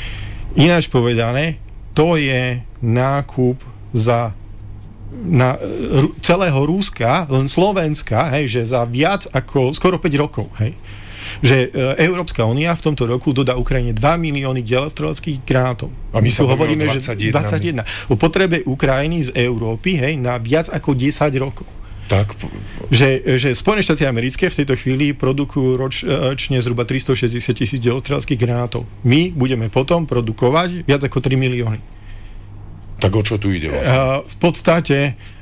Speaker 5: Ináč povedané, to je nákup za na, r- celého Rúska, len Slovenska, hej, že za viac ako skoro päť rokov, hej. Že e, Európska únia v tomto roku dodá Ukrajine dva milióny delostreleckých granátov.
Speaker 4: A my sa hovoríme,
Speaker 5: že dvadsaťjeden. O potrebe Ukrajiny z Európy, hej, na viac ako desať rokov.
Speaker 4: Tak.
Speaker 5: Že, že Spojené štáty americké v tejto chvíli produkujú ročne zhruba tristošesťdesiat tisíc delostrelských granátov. My budeme potom produkovať viac ako tri milióny.
Speaker 4: Tak o čo tu ide vlastne?
Speaker 5: Uh, v podstate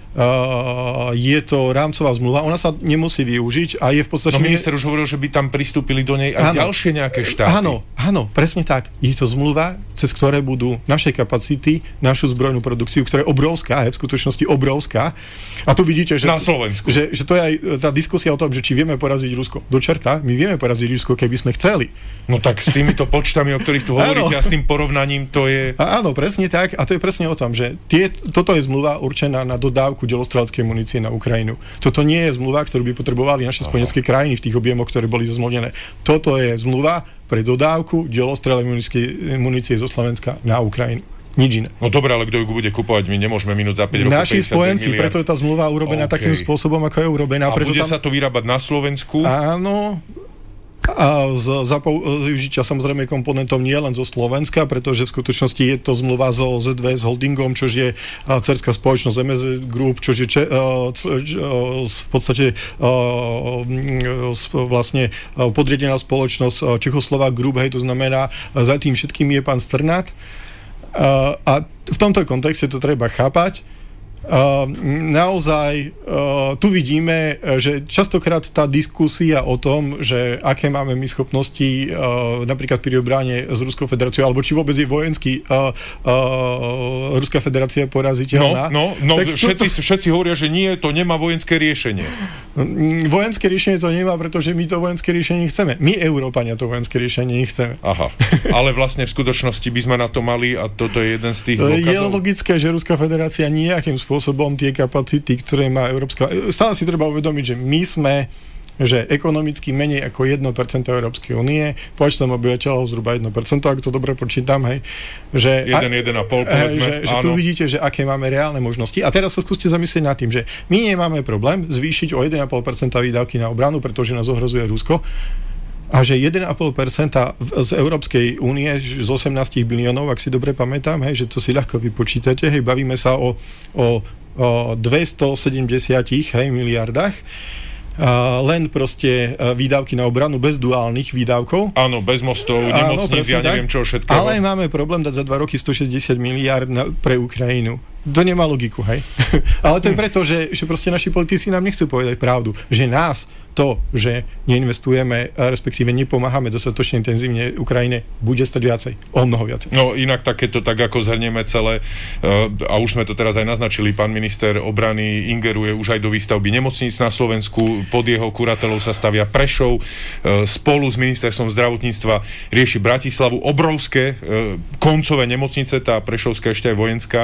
Speaker 5: Uh, je to rámcová zmluva, ona sa nemusí využiť a je v podstate...
Speaker 4: No minister už hovoril, že by tam pristúpili do nej aj áno, ďalšie nejaké štáty.
Speaker 5: Áno, áno, presne tak. Je to zmluva, cez ktoré budú naše kapacity, našu zbrojnú produkciu, ktorá je obrovská, je v skutočnosti obrovská. A tu vidíte, že...
Speaker 4: Na Slovensku.
Speaker 5: Že, že to je aj tá diskusia o tom, že či vieme poraziť Rusko. Do čerta, my vieme poraziť Rusko, keby sme chceli.
Speaker 4: No tak s týmito počtami, o ktorých tu hovoríte a s tým porovnaním, to je...
Speaker 5: A áno, presne tak. A to je presne o tom, že tie, toto je zmluva určená na dodávku delostreleckej munície na Ukrajinu. Toto nie je zmluva, ktorú by potrebovali naše spojenecké krajiny v tých objemoch, ktoré boli zazmluvnené. Toto je zmluva pre dodávku delostreleckej munície zo Slovenska na Ukrajinu. Nič iné.
Speaker 4: No dobre, ale kto ju bude kupovať? My nemôžeme minúť za päť rokov
Speaker 5: naši spojenci, miliard. Preto je tá zmluva urobená okay. takým spôsobom, ako je urobená.
Speaker 4: A
Speaker 5: preto
Speaker 4: bude
Speaker 5: tam...
Speaker 4: sa to vyrábať na Slovensku?
Speaker 5: Áno. A z, za použitia samozrejme komponentom nie len zo Slovenska, pretože v skutočnosti je to zmluva so zet vé es Holdingom, čo je dcerská spoločnosť em es Group, čo je če, uh, uh, v podstate uh, vlastne podriadená spoločnosť Čechoslovak Group, hej, to znamená, za tým všetkým je pán Strnad. Uh, a v tomto kontexte to treba chápať, Uh, naozaj uh, tu vidíme, že častokrát tá diskusia o tom, že aké máme my schopnosti uh, napríklad pri obrane s Ruskou federáciou, alebo či vôbec je vojenský uh, uh, Ruská federácia poraziteľná.
Speaker 4: No, no, no
Speaker 5: tak
Speaker 4: všetci,
Speaker 5: to,
Speaker 4: všetci hovoria, že nie, to nemá vojenské riešenie.
Speaker 5: Vojenské riešenie to nemá, pretože my to vojenské riešenie chceme. My, Európania, to vojenské riešenie nechceme.
Speaker 4: Aha, ale vlastne v skutočnosti by sme na to mali a toto je jeden z tých dôkazov.
Speaker 5: Je logické, že Ruská federácia nejakým spôsobom tie kapacity, ktoré má Európska... Stále si treba uvedomiť, že my sme že ekonomicky menej ako jedno percento Európskej únie, počtom obyvateľov zhruba jedno percento, ak to dobre počítam, hej, že...
Speaker 4: jeden, jeden a pol, povedzme,
Speaker 5: že, že tu vidíte, že aké máme reálne možnosti. A teraz sa skúste zamyslieť nad tým, že my nemáme problém zvýšiť o jeden a pol percenta výdavky na obranu, pretože nás ohrozuje Rusko, a že jeden a pol percenta z Európskej únie, z osemnásť biliónov, ak si dobre pamätám, hej, že to si ľahko vypočítate, hej, bavíme sa o, o, o dvestosedemdesiat hej, miliardách, Uh, len proste uh, výdavky na obranu bez duálnych výdavkov.
Speaker 4: Áno, bez mostov, nemocníc, ja neviem čo všetkého.
Speaker 5: Ale máme problém dať za dva roky stošesťdesiat miliárd na, pre Ukrajinu. To nemá logiku, hej? Ale to je preto, že, že proste naši politici nám nechcú povedať pravdu. Že nás to, že neinvestujeme, respektíve nepomáhame dostatočne intenzívne Ukrajine, bude stať viacej. O mnoho viacej.
Speaker 4: No inak takéto, tak ako zhrnieme celé, a už sme to teraz aj naznačili, pán minister obrany ingeruje už aj do výstavby nemocníc na Slovensku, pod jeho kuratelou sa stavia Prešov, spolu s ministerstvom zdravotníctva rieši Bratislavu, obrovské koncové nemocnice, tá prešovská ešte aj vojenská.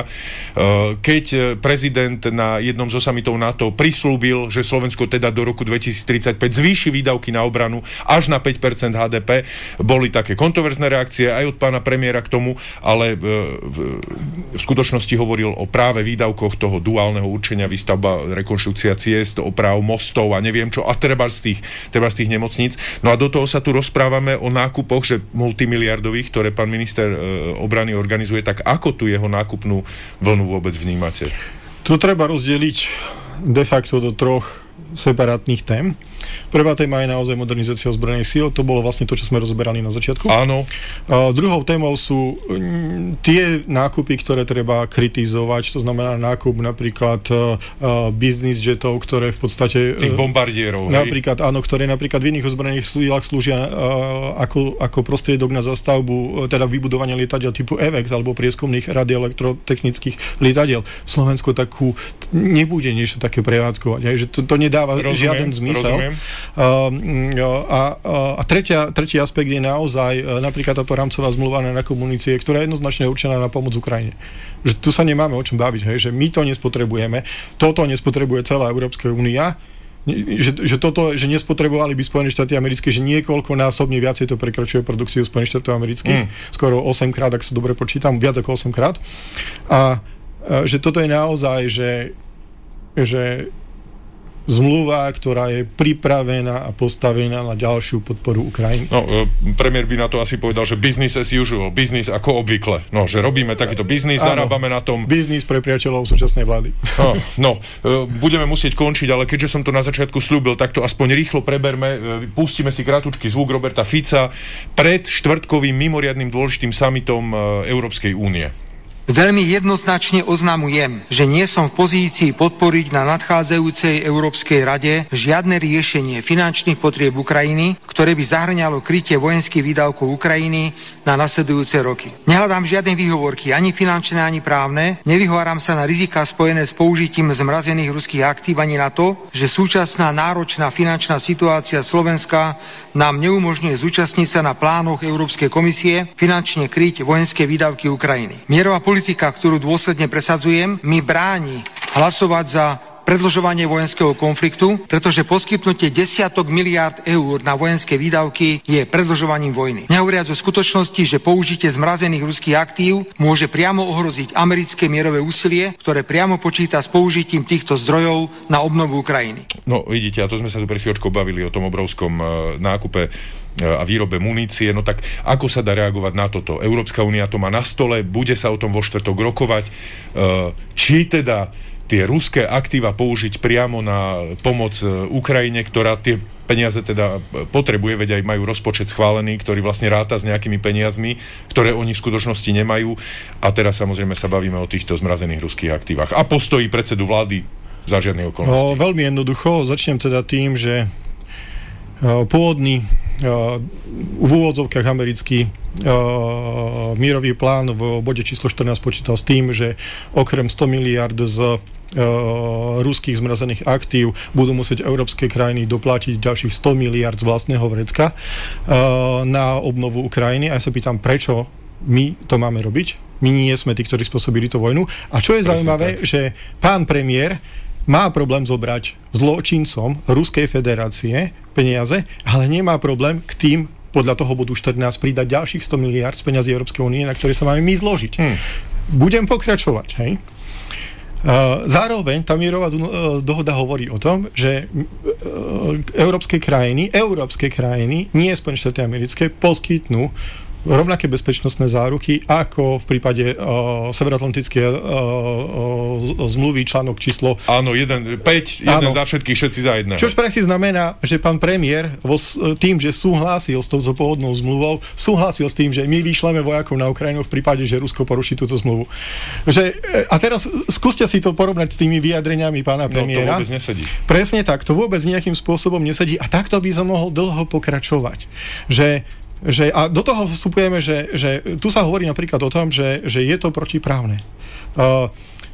Speaker 4: Keď prezident na jednom zo samitov NATO prislúbil, že Slovensko teda do roku dvetisíctridsaťpäť zvýši výdavky na obranu až na päť percent há dé pé, boli také kontroverzné reakcie aj od pána premiéra k tomu, ale v, v skutočnosti hovoril o práve výdavkoch toho duálneho určenia, výstavba, rekonštrukcia ciest, oprav mostov a neviem čo, a treba z tých, treba z tých nemocníc. No a do toho sa tu rozprávame o nákupoch, že multimiliardových, ktoré pán minister obrany organizuje, tak ako tu jeho nákupnú vlnu vôbec vnímate?
Speaker 5: Tu treba rozdeliť de facto do troch separátnych tém. Prvá téma je naozaj modernizácia ozbrojených síl, to bolo vlastne to, čo sme rozoberali na začiatku.
Speaker 4: Áno.
Speaker 5: Uh, druhou témou sú m, tie nákupy, ktoré treba kritizovať, to znamená nákup napríklad uh, business jetov, ktoré v podstate...
Speaker 4: Tých bombardierov,
Speaker 5: uh, Napríklad, áno, ktoré napríklad v iných ozbrojených sílach slúžia uh, ako, ako prostriedok na zastavbu, uh, teda vybudovanie lietadiel typu é vé iks alebo prieskumných radioelektrotechnických lietadiel. Slovensko takú nebude niečo také prevádzkovať, hej, že to, to nedáva rozumiem, žiaden zmysel. Rozumiem. Uh, a, a tretia, tretí aspekt je naozaj uh, napríklad táto rámcová zmluva na komunície, ktorá je jednoznačne určená na pomoc Ukrajine. Že tu sa nemáme o čom baviť, hej, že my to nespotrebujeme, toto nespotrebuje celá Európska únia, že, že toto, že nespotrebovali by Spojené štáty americké, že niekoľko násobne viacej to prekračuje produkciu Spojených štátov amerických, mm. skoro osemkrát, ak sa dobre počítam, viac ako osemkrát. A, a že toto je naozaj, že, že zmluva, ktorá je pripravená a postavená na ďalšiu podporu Ukrajiny.
Speaker 4: No, e, premiér by na to asi povedal, že business as usual, business ako obvykle. No, že robíme takýto biznis, zarábame na tom.
Speaker 5: Biznis pre priateľov súčasnej vlády.
Speaker 4: No, no e, budeme musieť končiť, ale keďže som to na začiatku slúbil, tak to aspoň rýchlo preberme. E, pustíme si krátky zvuk Roberta Fica pred štvrtkovým mimoriadnym dôležitým summitom e, Európskej únie.
Speaker 7: Veľmi jednoznačne oznamujem, že nie som v pozícii podporiť na nadchádzajúcej Európskej rade žiadne riešenie finančných potrieb Ukrajiny, ktoré by zahŕňalo krytie vojenských výdavkov Ukrajiny na nasledujúce roky. Nehľadám žiadne výhovorky, ani finančné, ani právne. Nevyhováram sa na rizika spojené s použitím zmrazených ruských aktív ani na to, že súčasná náročná finančná situácia Slovenska nám neumožňuje zúčastniť sa na plánoch Európskej komisie finančne kryť vojenské výdavky Ukrajiny. Mierová politika, ktorú dôsledne presadzujem, mi bráni hlasovať za predĺžovanie vojenského konfliktu, pretože poskytnutie desiatok miliárd eur na vojenské výdavky je predĺžovaním vojny. Nehovoriac o skutočnosti, že použitie zmrazených ruských aktív môže priamo ohroziť americké mierové úsilie, ktoré priamo počíta s použitím týchto zdrojov na obnovu Ukrajiny.
Speaker 4: No vidíte, a to sme sa tu pred chvíľočkou bavili o tom obrovskom uh, nákupe a výrobe munície, no tak ako sa dá reagovať na toto? Európska únia to má na stole, bude sa o tom vo štvrtok rokovať, či teda tie ruské aktíva použiť priamo na pomoc Ukrajine, ktorá tie peniaze teda potrebuje, veď aj majú rozpočet schválený, ktorý vlastne ráta s nejakými peniazmi, ktoré oni v skutočnosti nemajú. A teraz samozrejme sa bavíme o týchto zmrazených ruských aktívach. A postojí predsedu vlády za žiadne okolnosti.
Speaker 5: No, veľmi jednoducho. Začnem teda tým, že pôvodný v úvodzovkách americký uh, mírový plán v bode číslo štrnásť počítal s tým, že okrem sto miliárd z uh, ruských zmrazených aktív budú musieť európske krajiny doplatiť ďalších sto miliárd z vlastného vrecka uh, na obnovu Ukrajiny. A ja sa pýtam, prečo my to máme robiť? My nie sme tí, ktorí spôsobili tú vojnu. A čo je Presne zaujímavé, tak. že pán premiér má problém zobrať zločincom Ruskej federácie peniaze, ale nemá problém k tým, podľa toho bodu štrnásť, pridať ďalších sto miliárd z peniazí Európskej únie, na ktoré sa máme my zložiť. Hmm. Budem pokračovať, hej? Zároveň tá mierová dohoda hovorí o tom, že európske krajiny, európske krajiny, nie Spojené štáty americké, poskytnú rovnaké bezpečnostné záruky ako v prípade uh, Severoatlantickej uh, uh, zmluvy, článok číslo...
Speaker 4: Áno, jeden, päť, jeden áno. za všetkých, všetci za jedného.
Speaker 5: Čo v praxi znamená, že pán premiér vo, tým, že súhlasil s tou pôvodnou zmluvou, súhlasil s tým, že my vyšleme vojakov na Ukrajinu v prípade, že Rusko poruší túto zmluvu. Že, a teraz skúste si to porovnať s tými vyjadreniami pána premiéra.
Speaker 4: No to vôbec nesedí.
Speaker 5: Presne tak, to vôbec nejakým spôsobom nesedí a takto by som mohol dlho pokračovať. Že Že, a do toho vstupujeme, že, že tu sa hovorí napríklad o tom, že, že je to protiprávne. Uh,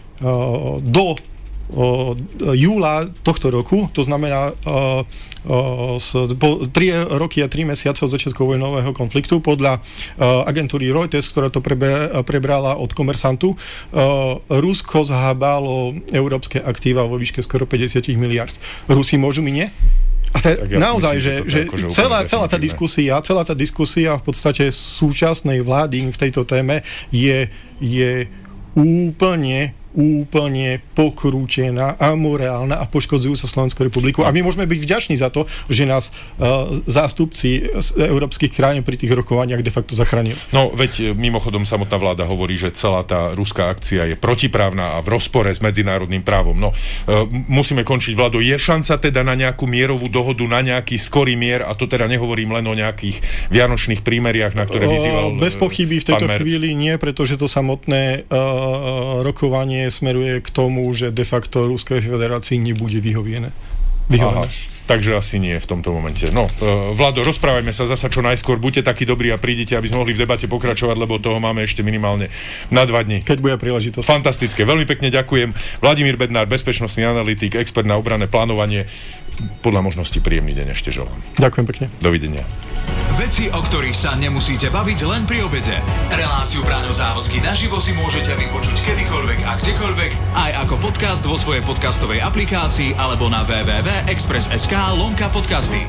Speaker 5: uh, do uh, júla tohto roku, to znamená uh, uh, s, po tri roky a tri mesiace od začiatku vojnového konfliktu, podľa uh, agentúry Reuters, ktorá to prebe, prebrala od Komersantu, uh, Rusko zhábalo európske aktíva vo výške skoro päťdesiat miliárd. Rusi môžu, my nie? A te, ja naozaj, myslím, že, že, že celá, celá tá diskusia, celá tá diskusia v podstate súčasnej vlády v tejto téme je, je úplne úplne pokrútená, amorálna a poškodzujúca Slovenskú republiku. A my môžeme byť vďační za to, že nás uh, zástupci európskych krajín pri tých rokovaniach de facto zachránili.
Speaker 4: No, veď mimochodom samotná vláda hovorí, že celá tá ruská akcia je protiprávna a v rozpore s medzinárodným právom. No, uh, musíme končiť, Vlado. Je šanca teda na nejakú mierovú dohodu, na nejaký skorý mier, a to teda nehovorím len o nejakých vianočných prímeriach, na ktoré vyzýval
Speaker 5: uh, Bez pochyby v tejto chvíli nie, pretože to samotné uh, rokovanie smeruje k tomu, že de facto Ruskej federácii nebude vyhoviené. Vyhovené.
Speaker 4: Aha, takže asi nie v tomto momente. No, uh, Vlado, rozprávajme sa zasa čo najskôr. Buďte takí dobrí a prídite, aby sme mohli v debate pokračovať, lebo toho máme ešte minimálne na dva dni.
Speaker 5: Keď bude príležitosť.
Speaker 4: Fantastické. Veľmi pekne ďakujem. Vladimír Bednár, bezpečnostný analytik, expert na obranné plánovanie. Podľa možnosti príjemný deň ešte želám.
Speaker 5: Ďakujem pekne.
Speaker 4: Dovidenia.
Speaker 3: Veci, o ktorých sa nemusíte baviť len pri obede. Reláciu Braňo Závodský naživo si môžete vypočuť kedykoľvek a kdekoľvek, aj ako podcast vo svojej podcastovej aplikácii alebo na w w w bodka express bodka es ká lomka podcasty.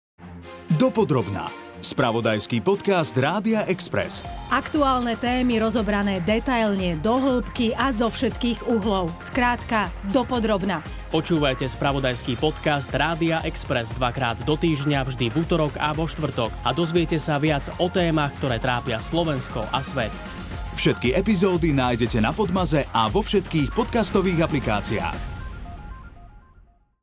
Speaker 3: Dopodrobná. Spravodajský podcast Rádia Express.
Speaker 8: Aktuálne témy rozobrané detailne, do hĺbky a zo všetkých uhlov. Skrátka, dopodrobná.
Speaker 9: Počúvajte spravodajský podcast Rádia Express dvakrát do týždňa, vždy v utorok a vo štvrtok, a dozviete sa viac o témach, ktoré trápia Slovensko a svet.
Speaker 3: Všetky epizódy nájdete na Podmaze a vo všetkých podcastových aplikáciách.